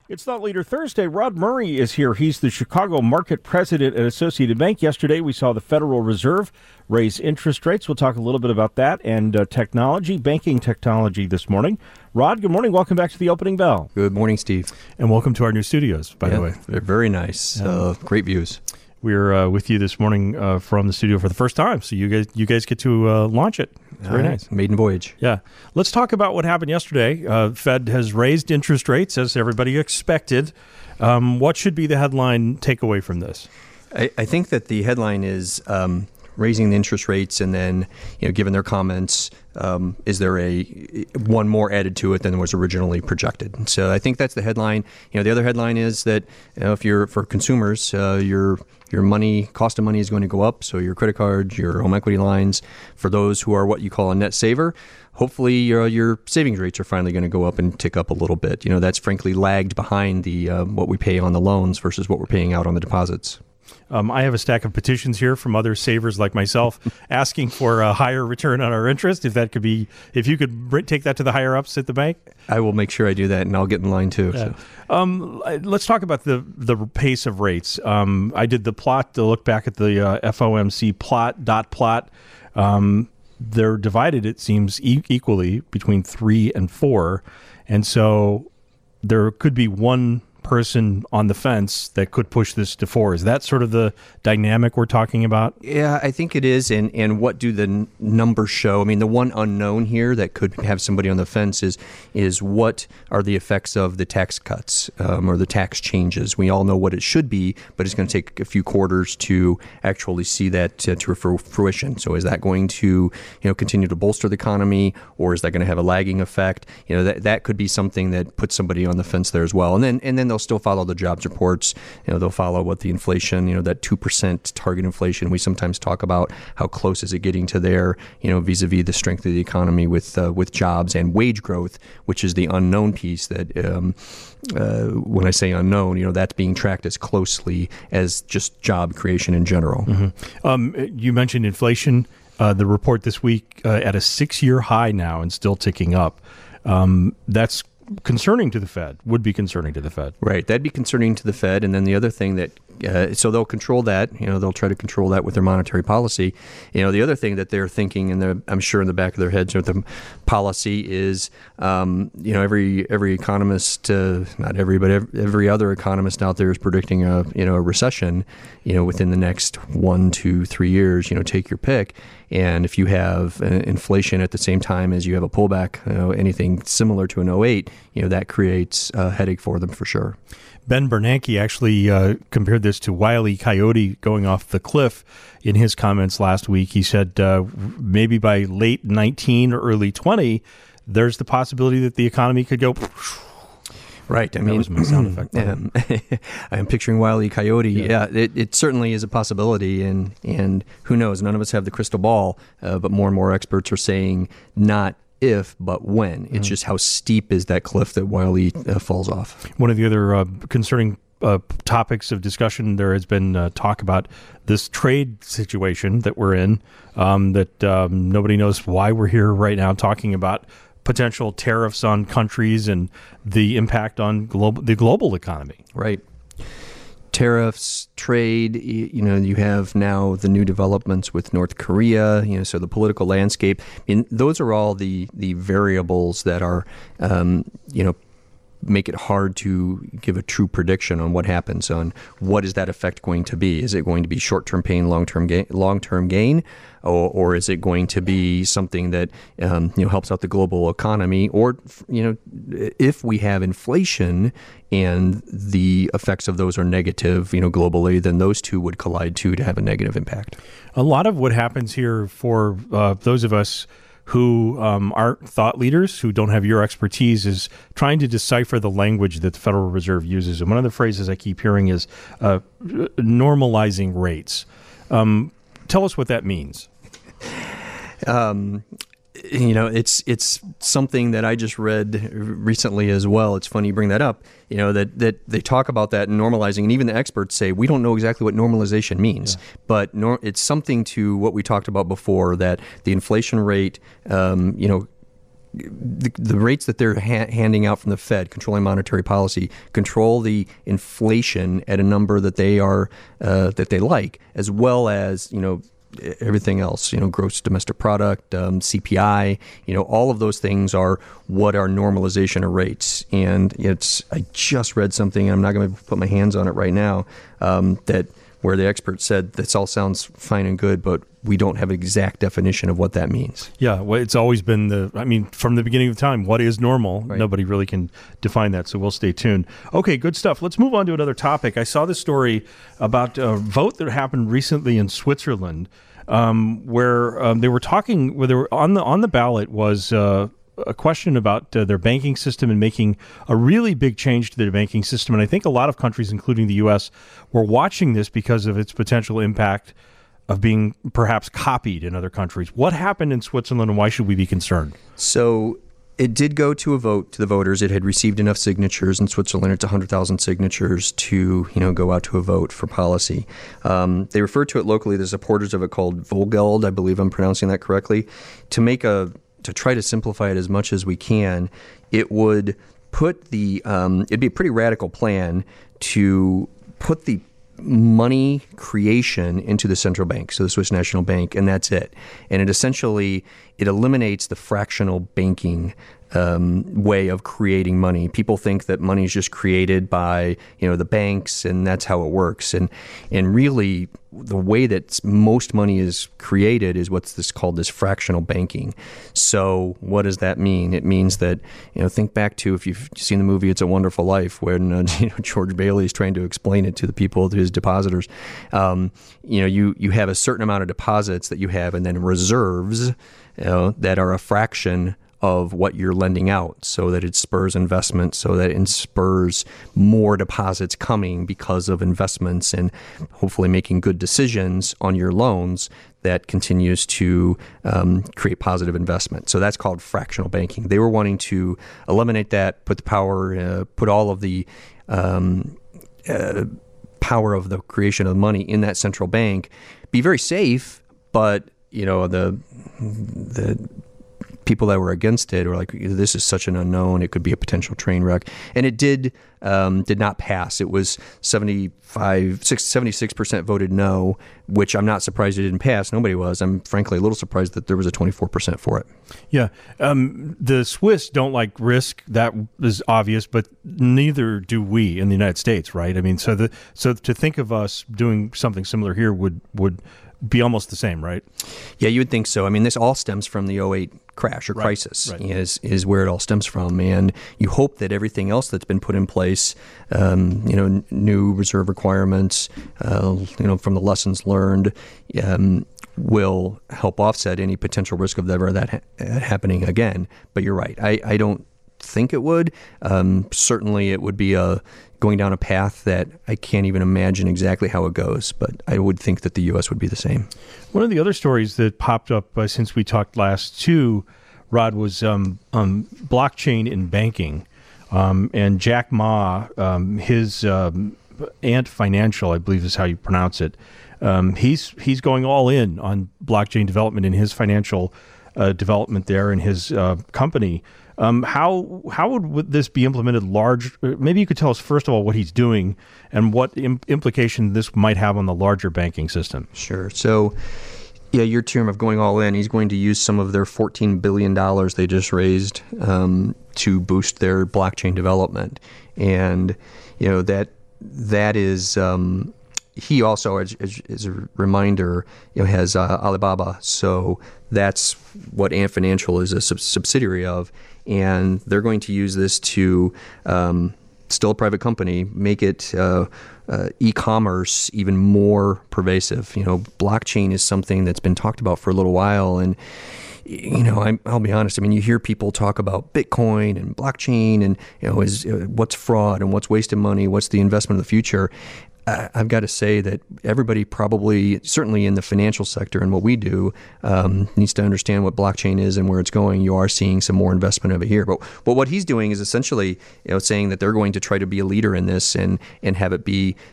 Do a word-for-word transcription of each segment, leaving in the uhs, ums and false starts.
It's Thought Leader Thursday. Rod Murray is here. He's the Chicago Market President at Associated Bank. Yesterday, we saw the Federal Reserve raise interest rates. We'll talk a little bit about that and uh, technology, banking technology this morning. Rod, good morning. Welcome back to the Opening Bell. Good morning, Steve. And welcome to our new studios, by yeah, the way. They're very nice. Yeah. Uh, great views. We're uh, with you this morning uh, from the studio for the first time, so you guys you guys get to uh, launch it. It's very right. nice. Maiden voyage. Yeah. Let's talk about what happened yesterday. Uh, Fed has raised interest rates, as everybody expected. Um, what should be the headline takeaway from this? I, I think that the headline is um, raising the interest rates, and then, you know, given their comments, um, is there a one more added to it than was originally projected? So I think that's the headline. You know, the other headline is that, you know, if you're for consumers, uh, your your money cost of money is going to go up. So your credit cards, your home equity lines, for those who are what you call a net saver, hopefully your your savings rates are finally going to go up and tick up a little bit. You know, that's frankly lagged behind the uh, what we pay on the loans versus what we're paying out on the deposits. Um, I have a stack of petitions here from other savers like myself asking for a higher return on our interest. If that could be, if you could br- take that to the higher ups at the bank, I will make sure I do that, and I'll get in line too. Yeah. So. Um, let's talk about the the pace of rates. Um, I did the plot to look back at the uh, F O M C plot dot plot. Um, they're divided, it seems, e- equally between three and four, and so there could be one person on the fence that could push this to four. Is that sort of the dynamic we're talking about? Yeah, I think it is. And, and what do the n- numbers show? I mean, the one unknown here that could have somebody on the fence is, is what are the effects of the tax cuts um, or the tax changes? We all know what it should be, but it's going to take a few quarters to actually see that to, to fruition. So is that going to, you know, continue to bolster the economy, or is that going to have a lagging effect? You know, that that could be something that puts somebody on the fence there as well. And then and then they'll still follow the jobs reports. You know, they'll follow what the inflation, you know, that two percent target inflation. We sometimes talk about how close is it getting to there, you know, vis-a-vis the strength of the economy with uh, with jobs and wage growth, which is the unknown piece that um, uh, when I say unknown, you know, that's being tracked as closely as just job creation in general. Mm-hmm. Um, you mentioned inflation. Uh, the report this week uh, at a six-year high now and still ticking up. Um, that's concerning to the Fed, would be concerning to the Fed. Right. That'd be concerning to the Fed. And then the other thing that, uh, so they'll control that, you know, they'll try to control that with their monetary policy. You know, the other thing that they're thinking, and I'm sure in the back of their heads with the policy is, um, you know, every every economist, uh, not every, but every, every other economist out there is predicting a, you know, a recession, you know, within the next one, two, three years, you know, take your pick. And if you have uh, inflation at the same time as you have a pullback, you know, anything similar to an oh eight, you know, that creates a headache for them for sure. Ben Bernanke actually uh, compared this to Wile E. Coyote going off the cliff in his comments last week. He said uh, maybe by late nineteen or early twenty, there's the possibility that the economy could go. Right. I mean, that was my sound effect. Um, I'm picturing Wile E. Coyote. Yeah, yeah it, it certainly is a possibility. And, and who knows? None of us have the crystal ball, uh, but more and more experts are saying not if, but when. It's mm-hmm. just how steep is that cliff that Wile E. Uh, falls off. One of the other uh, concerning uh, topics of discussion, there has been uh, talk about this trade situation that we're in, um, that um, nobody knows why we're here right now talking about potential tariffs on countries and the impact on global, the global economy. Right. Tariffs, trade, you know, you have now the new developments with North Korea, you know, so the political landscape. And those are all the, the variables that are, um, you know, make it hard to give a true prediction on what happens, on what is that effect going to be. Is it going to be short-term pain, long-term gain, long-term gain, or, or is it going to be something that um, you know helps out the global economy? Or, you know, if we have inflation and the effects of those are negative, you know, globally, then those two would collide too to have a negative impact. A lot of what happens here for uh, those of us who um, aren't thought leaders, who don't have your expertise, is trying to decipher the language that the Federal Reserve uses. And one of the phrases I keep hearing is uh, normalizing rates. Um, tell us what that means. Um, you know, it's it's something that I just read recently as well. It's funny you bring that up. You know, that, that they talk about that and normalizing, and even the experts say we don't know exactly what normalization means. Yeah. But nor, it's something to what we talked about before, that the inflation rate, um, you know, the, the rates that they're ha- handing out from the Fed, controlling monetary policy, control the inflation at a number that they are uh, that they like, as well as, you know, everything else, you know, gross domestic product, um, C P I, you know, all of those things are what are normalization of rates. And it's, I just read something, and I'm not going to put my hands on it right now, um, that where the expert said this all sounds fine and good, but we don't have an exact definition of what that means. Yeah, well, it's always been the, I mean, from the beginning of time, what is normal? Right. Nobody really can define that, so we'll stay tuned. Okay, good stuff. Let's move on to another topic. I saw this story about a vote that happened recently in Switzerland, um, where um, they were talking, where they were on the on the ballot was uh, a question about uh, their banking system and making a really big change to their banking system. And I think a lot of countries, including the U S, were watching this because of its potential impact of being perhaps copied in other countries. What happened in Switzerland, and why should we be concerned? So it did go to a vote to the voters. It had received enough signatures in Switzerland. It's one hundred thousand signatures to, you know, go out to a vote for policy. Um, they refer to it locally, the supporters of it called Volgeld, I believe I'm pronouncing that correctly. To make a, to try to simplify it as much as we can, it would put the, um, it'd be a pretty radical plan to put the money creation into the central bank, so the Swiss National Bank, and that's it. And it essentially, it eliminates the fractional banking um, way of creating money. People think that money is just created by, you know, the banks, and that's how it works. And and really, the way that most money is created is what's this called this fractional banking. So what does that mean? It means that, you know, think back to, if you've seen the movie It's a Wonderful Life, when uh, you know, George Bailey is trying to explain it to the people, to his depositors. Um, you know, you you have a certain amount of deposits that you have, and then reserves, you know, that are a fraction of what you're lending out, so that it spurs investment, so that it spurs more deposits coming because of investments, and hopefully making good decisions on your loans that continues to um, create positive investment. So that's called fractional banking. They were wanting to eliminate that, put the power, uh, put all of the um, uh, power of the creation of money in that central bank, be very safe, but you know, the the people that were against it were like, this is such an unknown, it could be a potential train wreck. And it did um, did not pass. It was seventy-five, seventy-six percent voted no, which I'm not surprised it didn't pass. Nobody was. I'm frankly a little surprised that there was a twenty-four percent for it. Yeah. Um, the Swiss don't like risk. That is obvious, but neither do we in the United States, right? I mean, so the so to think of us doing something similar here would would be almost the same, right? Yeah, you would think so. I mean, this all stems from the oh eight crash or right, crisis right. is is where it all stems from. And you hope that everything else that's been put in place, um, you know, n- new reserve requirements, uh, you know, from the lessons learned, um, will help offset any potential risk of ever that ha- happening again. But you're right. I, I don't think it would. Um, certainly it would be a going down a path that I can't even imagine exactly how it goes, but I would think that the U S would be the same. One of the other stories that popped up uh, since we talked last too, Rod, was um, um, blockchain in banking. Um, and Jack Ma, um, his um, Ant Financial, I believe is how you pronounce it, um, he's he's going all in on blockchain development in his financial uh, development there in his uh, company. Um, how how would, would this be implemented large? Maybe you could tell us, first of all, what he's doing and what im- implication this might have on the larger banking system. Sure. So, yeah, your term of going all in, he's going to use some of their fourteen billion dollars they just raised um, to boost their blockchain development. And, you know, that that is... Um, he also, as, as, as a reminder, you know, has uh, Alibaba. So that's what Ant Financial is a sub- subsidiary of. And they're going to use this to, um, still a private company, make it uh, uh, e-commerce even more pervasive. You know, blockchain is something that's been talked about for a little while. And, you know, I'm, I'll be honest. I mean, you hear people talk about Bitcoin and blockchain and, you know, is uh, what's fraud and what's wasted money, what's the investment of the future. I've got to say that everybody probably, certainly in the financial sector and what we do, um, needs to understand what blockchain is and where it's going. You are seeing some more investment over here. But, but what he's doing is essentially, you know, saying that they're going to try to be a leader in this and, and have it be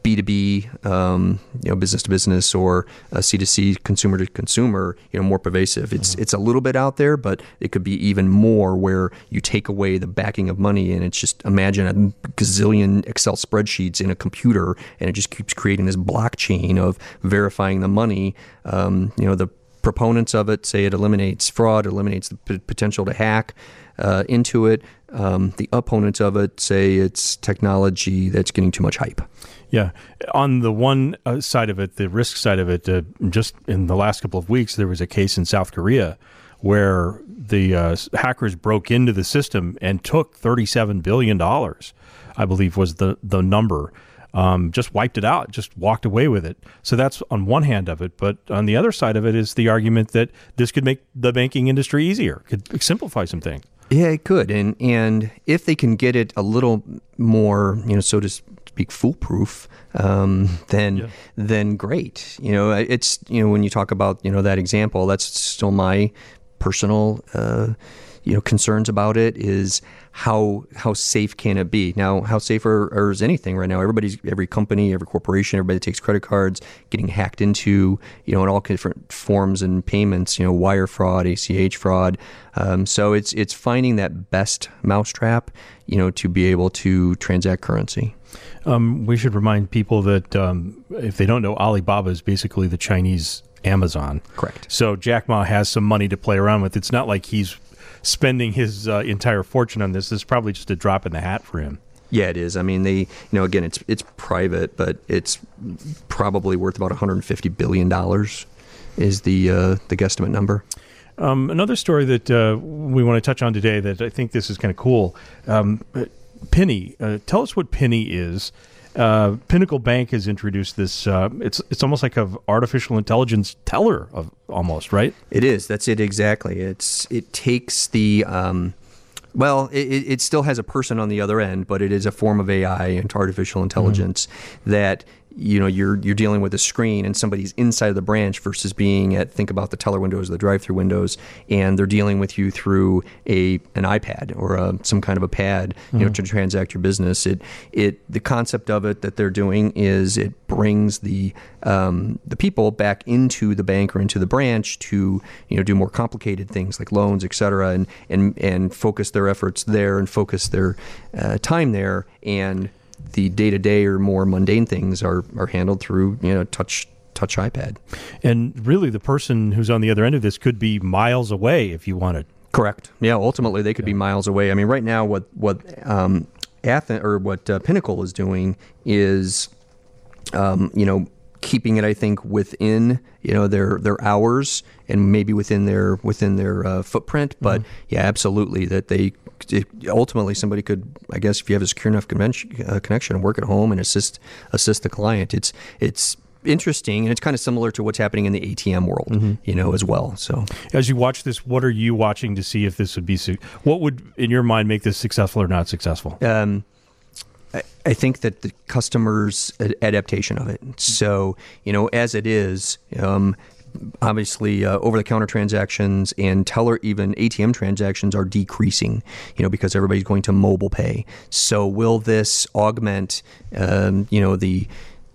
B two B, um, you know, business to business, or uh, C to C, consumer to consumer, you know, more pervasive. It's mm-hmm. it's a little bit out there, but it could be even more where you take away the backing of money, and it's just imagine a gazillion Excel spreadsheets in a computer, and it just keeps creating this blockchain of verifying the money. Um, you know, the proponents of it say it eliminates fraud, eliminates the p- potential to hack uh, into it. Um, the opponents of it say it's technology that's getting too much hype. Yeah. On the one uh, side of it, the risk side of it, uh, just in the last couple of weeks, there was a case in South Korea where the uh, hackers broke into the system and took thirty-seven billion dollars, I believe was the, the number. Um, just wiped it out, just walked away with it. So that's on one hand of it. But on the other side of it is the argument that this could make the banking industry easier, could simplify some things. Yeah, it could. And and if they can get it a little more, you know, so to speak, foolproof, um, then yeah. then great. You know, it's, you know, when you talk about, you know, that example, that's still my personal, uh, you know, concerns about it is how how safe can it be? Now, how safe are, or is anything right now? Everybody's, every company, every corporation, everybody that takes credit cards, getting hacked into, you know, in all different forms and payments, you know, wire fraud, A C H fraud. Um, so it's it's finding that best mousetrap, you know, to be able to transact currency. Um, we should remind people that um, if they don't know, Alibaba is basically the Chinese Amazon. Correct. So Jack Ma has some money to play around with. It's not like he's spending his uh, entire fortune on this. This is probably just a drop in the hat for him. Yeah, it is. I mean, they, you know, again, it's it's private, but it's probably worth about one hundred fifty billion dollars is the uh, the guesstimate number. Um, another story that uh, we want to touch on today that I think this is kind of cool. Um, Pinny, uh, tell us what Pinny is. Uh, Pinnacle Bank has introduced this. Uh, it's it's almost like an artificial intelligence teller, of almost, right? It is. That's it exactly. It's it takes the um, well, it, it still has a person on the other end, but it is a form of A I and artificial intelligence mm-hmm. that, you know, you're you're dealing with a screen and somebody's inside of the branch versus being at, think about the teller windows, the drive-through windows, and they're dealing with you through a an iPad or a, some kind of a pad, you mm-hmm. know, to transact your business. It it the concept of it that they're doing is it brings the um, the people back into the bank or into the branch to, you know, do more complicated things like loans, et cetera, and and and focus their efforts there and focus their uh, time there, and the day-to-day or more mundane things are, are handled through, you know, touch touch iPad. And really, the person who's on the other end of this could be miles away if you wanted. Correct. Yeah, ultimately, they could yeah. be miles away. I mean, right now, what what um, Athens or what uh, Pinnacle is doing is, um, you know, keeping it, I think, within, you know, their their hours and maybe within their within their uh, footprint. But mm-hmm. yeah, absolutely, that they. It, ultimately, somebody could, I guess, if you have a secure enough convention, uh, connection and work at home and assist assist the client, it's it's interesting, and it's kind of similar to what's happening in the A T M world, mm-hmm. you know, as well. So, as you watch this, what are you watching to see if this would be, su- what would, in your mind, make this successful or not successful? Um, I, I think that the customer's adaptation of it. So, you know, as it is, um, obviously, uh, over-the-counter transactions and teller, even A T M transactions are decreasing, you know, because everybody's going to mobile pay. So will this augment, um, you know, the,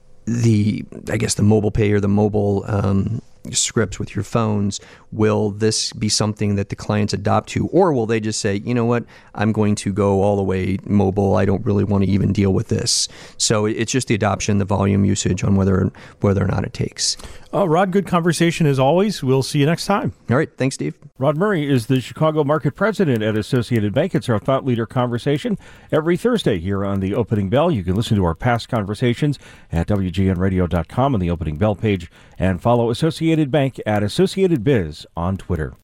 the I guess, the mobile pay or the mobile um, scripts with your phones? Will this be something that the clients adopt to? Or will they just say, you know what, I'm going to go all the way mobile. I don't really want to even deal with this. So it's just the adoption, the volume usage on whether whether or not it takes. Uh, Rod, good conversation as always. We'll see you next time. All right. Thanks, Steve. Rod Murray is the Chicago Market President at Associated Bank. It's our Thought Leader Conversation every Thursday here on The Opening Bell. You can listen to our past conversations at W G N radio dot com on the Opening Bell page and follow Associated Bank at Associated Biz on Twitter.